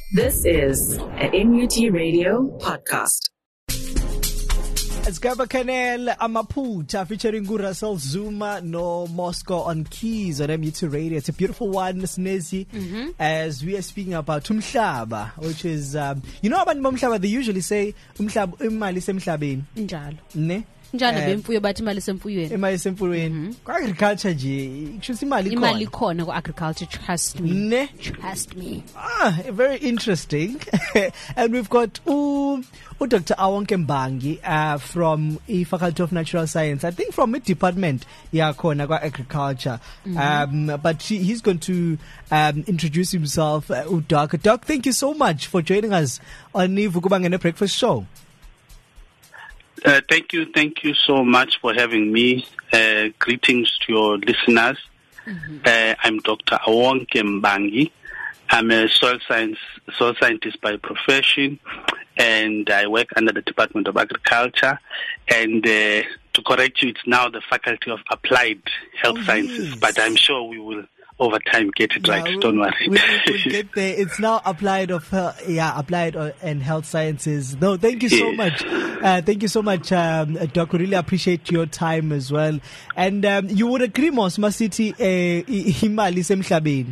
This is an NUT Radio podcast. It's Gaba Canel Amaputa featuring Russell Zuma no Moscow on keys on MUT Radio. It's a beautiful one, Snezi, as we are speaking about Umhlaba, which is, you know about Umhlaba, they usually say Umhlaba imali semhlabeni. Njalo. Ne? Njalo bemfuyo bathi imali semfuyweni. Imali semfuyweni. Agriculture nje, kushuthi imali khona ku agriculture, trust me. Ne? Trust me. Very interesting. And we've got Dr. Awonke Mbangi from the Faculty of Natural Science, I think from the department khona kwa agriculture. But he's going to introduce himself. Doc, thank you so much for joining us on the Vukubangene Breakfast Show. Thank you so much for having me. Greetings to your listeners. I'm Dr. Awonke Mbangi. I'm a soil scientist by profession, and I work under the Department of Agriculture. And to correct you, it's now the Faculty of Applied Health Sciences, but I'm sure we will over time get it right. Don't worry. We'll get there. It's now applied and health sciences. No, thank you so much. Thank you so much, Doc. We really appreciate your time as well. And you would agree, Mosma City, Himali Semhlabeni.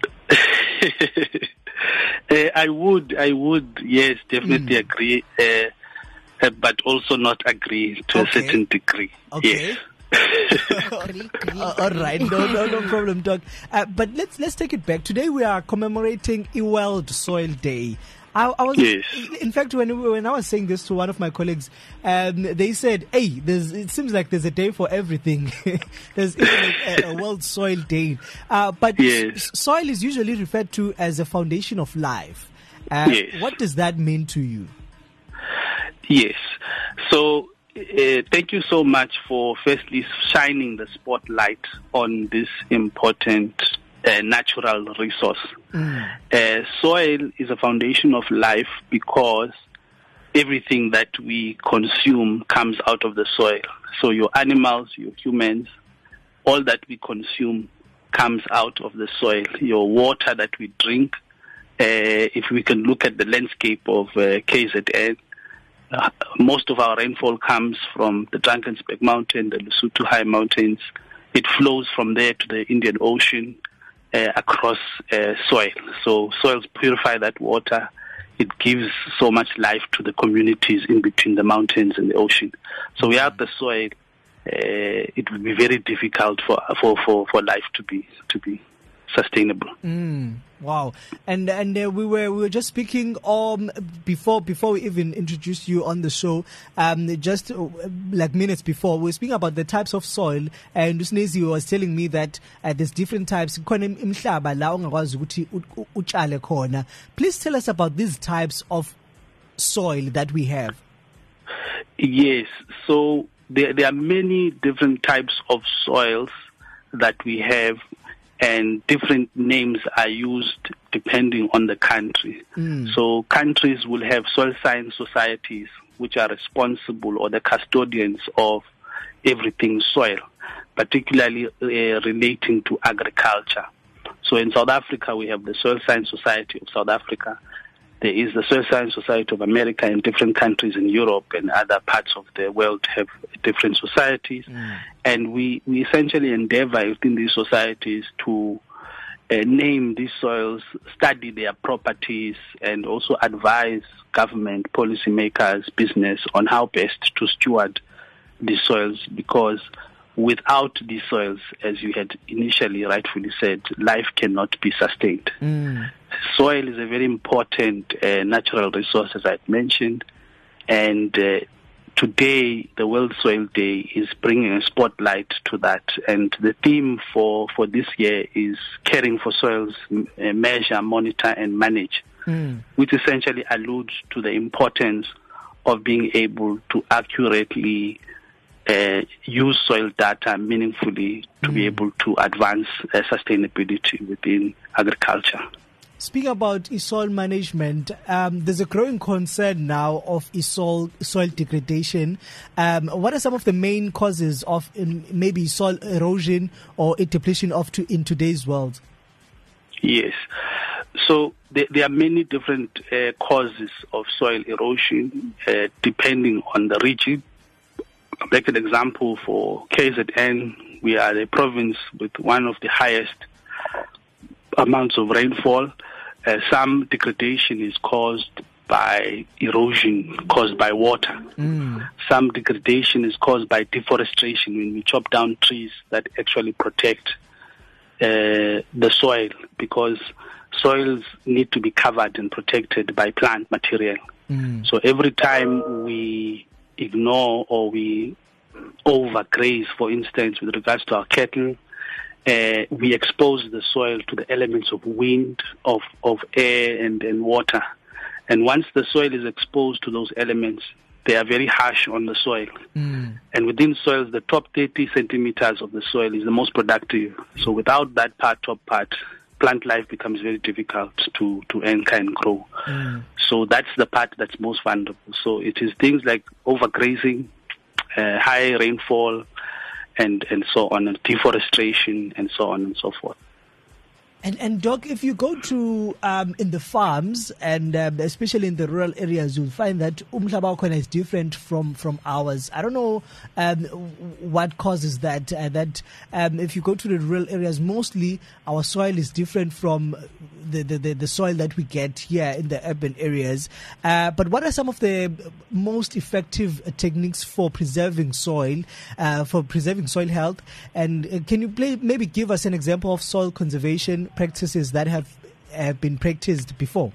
I would, yes, definitely agree, but also not agree to a certain degree. Okay. Yes. All right, no problem, Doc. But let's take it back. Today we are commemorating World Soil Day. I was, yes. In fact, when I was saying this to one of my colleagues, they said, "Hey, it seems like there's a day for everything. There's even a World Soil Day." But yes. Soil is usually referred to as a foundation of life. Yes. What does that mean to you? Yes. So. Thank you so much for firstly shining the spotlight on this important natural resource. Soil is a foundation of life because everything that we consume comes out of the soil. So your animals, your humans, all that we consume comes out of the soil. Your water that we drink, if we can look at the landscape of KZN, most of our rainfall comes from the Drakensberg Mountain, the Lesotho High Mountains. It flows from there to the Indian Ocean across soil. So soils purify that water. It gives so much life to the communities in between the mountains and the ocean. So without the soil, it would be very difficult for life to be sustainable. Wow. And we were just speaking before we even introduced you on the show, just like minutes before, we were speaking about the types of soil, and Usnezi was telling me that there's different types. Please tell us about these types of soil that we have. Yes. So there are many different types of soils that we have, and different names are used depending on the country. So countries will have soil science societies which are responsible or the custodians of everything soil, particularly relating to agriculture. So in South Africa, we have the Soil Science Society of South Africa. There is the Soil Science Society of America, and different countries in Europe and other parts of the world have different societies. And we essentially endeavor within these societies to name these soils, study their properties, and also advise government, policymakers, business on how best to steward these soils, because without these soils, as you had initially rightfully said, life cannot be sustained. Soil is a very important natural resource, as I mentioned, and today the World Soil Day is bringing a spotlight to that. And the theme for this year is caring for soils, measure, monitor, and manage, which essentially alludes to the importance of being able to accurately use soil data meaningfully to be able to advance sustainability within agriculture. Speaking about soil management, there's a growing concern now of soil degradation. What are some of the main causes of maybe soil erosion or depletion in today's world? Yes. So there are many different causes of soil erosion depending on the region. I'll make an example for KZN. We are a province with one of the highest amounts of rainfall. Some degradation is caused by erosion caused by water. Some degradation is caused by deforestation when we chop down trees that actually protect the soil, because soils need to be covered and protected by plant material. So every time we ignore or we overgraze, for instance, with regards to our cattle, we expose the soil to the elements of wind, of air and water. And once the soil is exposed to those elements, they are very harsh on the soil. And within soils, the top 30 centimeters of the soil is the most productive. So without that top part, plant life becomes very difficult to anchor and grow. So that's the part that's most vulnerable. So it is things like overgrazing, high rainfall, and so on, and deforestation, and so on and so forth. And Doc, if you go to in the farms and especially in the rural areas, you'll find that umhlaba wakhona is different from ours. I don't know what causes that. If you go to the rural areas, mostly our soil is different from the soil that we get here in the urban areas. But what are some of the most effective techniques for preserving soil health? And can you maybe give us an example of soil conservation practices that have been practiced before?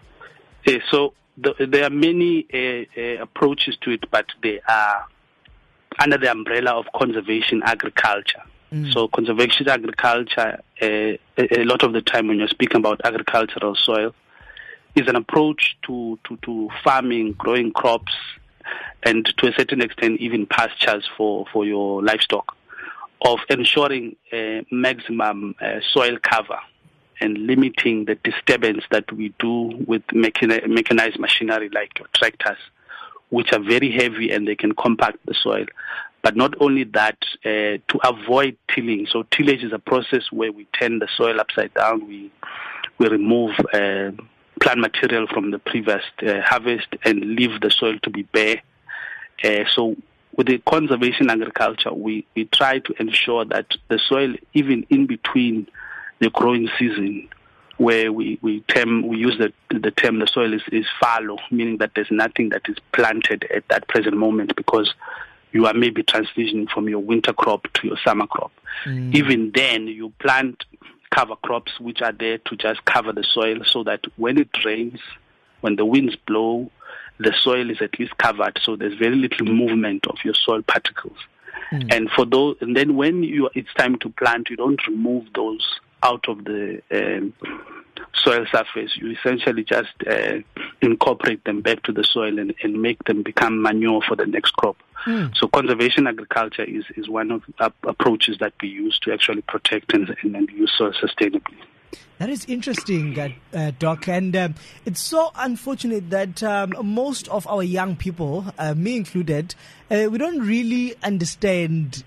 So there are many approaches to it, but they are under the umbrella of conservation agriculture. So conservation agriculture, a lot of the time when you're speaking about agricultural soil, is an approach to farming, growing crops, and to a certain extent even pastures for your livestock, of ensuring maximum soil cover and limiting the disturbance that we do with mechanized machinery like your tractors, which are very heavy and they can compact the soil. But not only that, to avoid tilling. So tillage is a process where we turn the soil upside down. We remove plant material from the previous harvest and leave the soil to be bare. So with the conservation agriculture, we try to ensure that the soil, even in between the growing season, where we use the term the soil is fallow, meaning that there's nothing that is planted at that present moment, because you are maybe transitioning from your winter crop to your summer crop. Even then, you plant cover crops which are there to just cover the soil, so that when it rains, when the winds blow, the soil is at least covered, so there's very little movement of your soil particles. And for those, and then when it's time to plant, you don't remove those out of the soil surface. You essentially just incorporate them back to the soil and make them become manure for the next crop. So conservation agriculture is one of the approaches that we use to actually protect and use soil sustainably. That is interesting, Doc, and it's so unfortunate that most of our young people, me included, we don't really understand,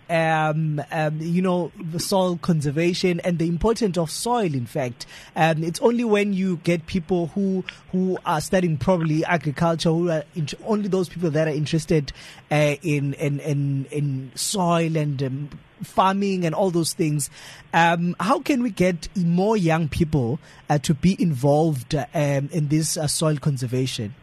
the soil conservation and the importance of soil. In fact, it's only when you get people who are studying probably agriculture, who are only those people that are interested in soil and farming and all those things. How can we get more young people to be involved in this soil conservation?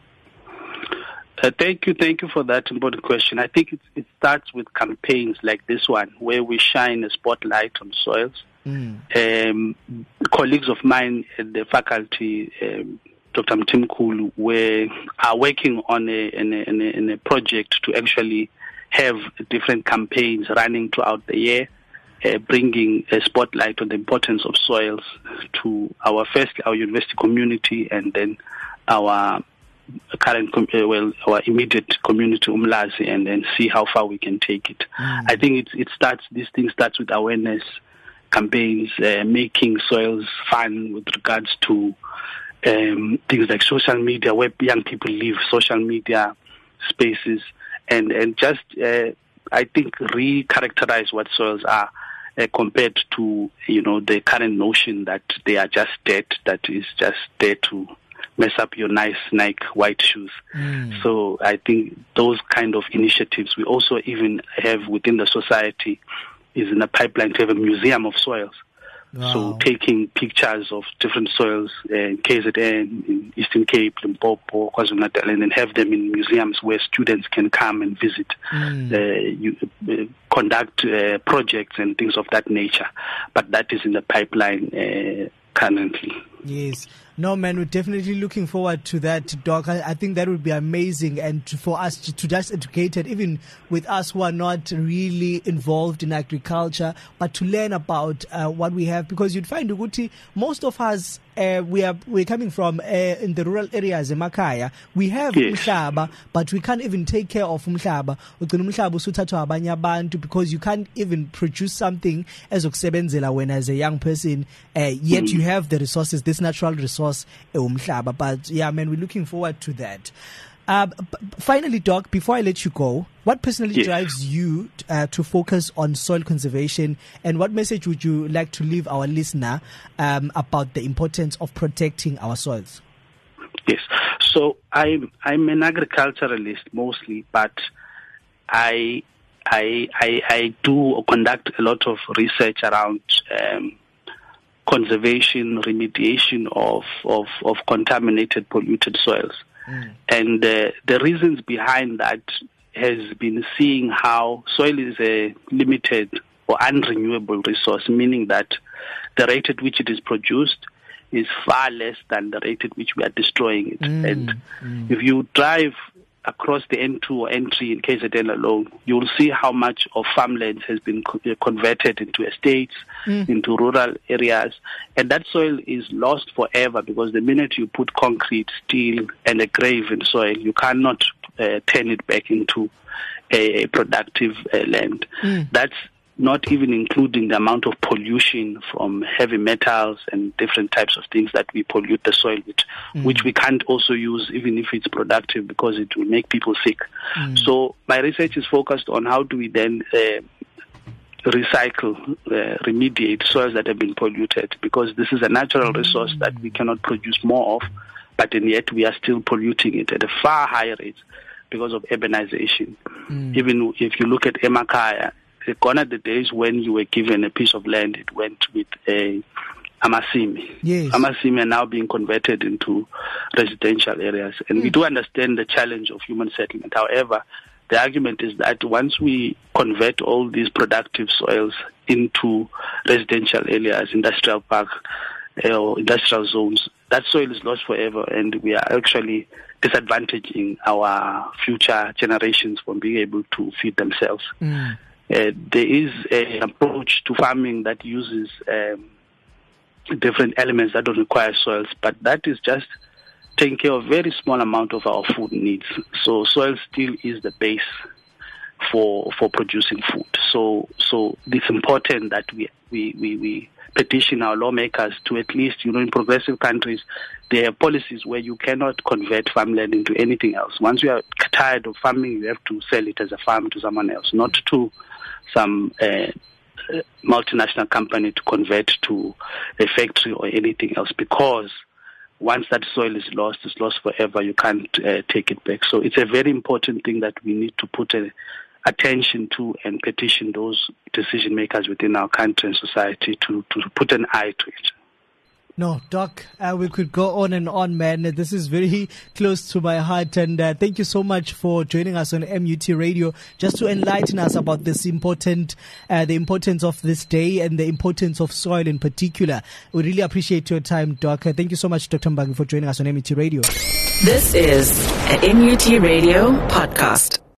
Thank you for that important question. I think it starts with campaigns like this one, where we shine a spotlight on soils. Colleagues of mine at the faculty, Dr. Mtimkulu, are working on a project to actually have different campaigns running throughout the year, bringing a spotlight on the importance of soils to our university community, and then our our immediate community, Umlazi, and then see how far we can take it. I think this thing starts with awareness campaigns, making soils fun with regards to things like social media, where young people live, social media spaces, and just I think re-characterize what soils are, compared to, the current notion that they are just dead, that is just there to mess up your nice Nike white shoes. So I think those kind of initiatives we also even have within the society is in the pipeline to have a museum of soils. Wow. So taking pictures of different soils in KZN, in Eastern Cape, Limpopo, KwaZulu-Natal, and then have them in museums where students can come and visit, conduct projects and things of that nature. But that is in the pipeline currently. Yes. No, man, we're definitely looking forward to that, Doc. I think that would be amazing, and for us to just educate it, even with us who are not really involved in agriculture, but to learn about what we have, because you'd find, Uguti, most of us, we're coming from in the rural areas, Emakaya. We have umhlaba, but we can't even take care of umhlaba. Because you can't even produce something as okusebenzela when as a young person, yet you have the resources, this natural resource, umhlaba. But yeah, man, we're looking forward to that. Finally, Doc, before I let you go, what personally drives you to focus on soil conservation, and what message would you like to leave our listener about the importance of protecting our soils? Yes. So I'm an agriculturalist mostly, but I do conduct a lot of research around conservation, remediation of contaminated, polluted soils. And the reasons behind that has been seeing how soil is a limited or unrenewable resource, meaning that the rate at which it is produced is far less than the rate at which we are destroying it. And if you drive across the N2 or N3 in KZN alone, you will see how much of farmland has been converted into estates, into rural areas, and that soil is lost forever, because the minute you put concrete, steel, and a grave in soil, you cannot turn it back into a productive land. That's not even including the amount of pollution from heavy metals and different types of things that we pollute the soil with, which we can't also use even if it's productive, because it will make people sick. So my research is focused on how do we then recycle, remediate soils that have been polluted, because this is a natural resource that we cannot produce more of, but and yet we are still polluting it at a far higher rate because of urbanization. Even if you look at Emakaya, gone are the days when you were given a piece of land, it went with a amasimi. Yes. Amasimi are now being converted into residential areas. And we do understand the challenge of human settlement. However, the argument is that once we convert all these productive soils into residential areas, industrial park, or industrial zones, that soil is lost forever, and we are actually disadvantaging our future generations from being able to feed themselves. There is an approach to farming that uses different elements that don't require soils, but that is just taking care of a very small amount of our food needs. So soil still is the base for producing food. So it's important that we petition our lawmakers to at least, in progressive countries, there are policies where you cannot convert farmland into anything else. Once you are tired of farming, you have to sell it as a farm to someone else, not to some multinational company to convert to a factory or anything else, because once that soil is lost, it's lost forever. You can't take it back. So it's a very important thing that we need to put attention to and petition those decision makers within our country and society to put an eye to it. No, Doc, we could go on and on, man. This is very close to my heart. And thank you so much for joining us on MUT Radio, just to enlighten us about this the importance of this day and the importance of soil in particular. We really appreciate your time, Doc. Thank you so much, Dr. Mbangi, for joining us on MUT Radio. This is an MUT Radio podcast.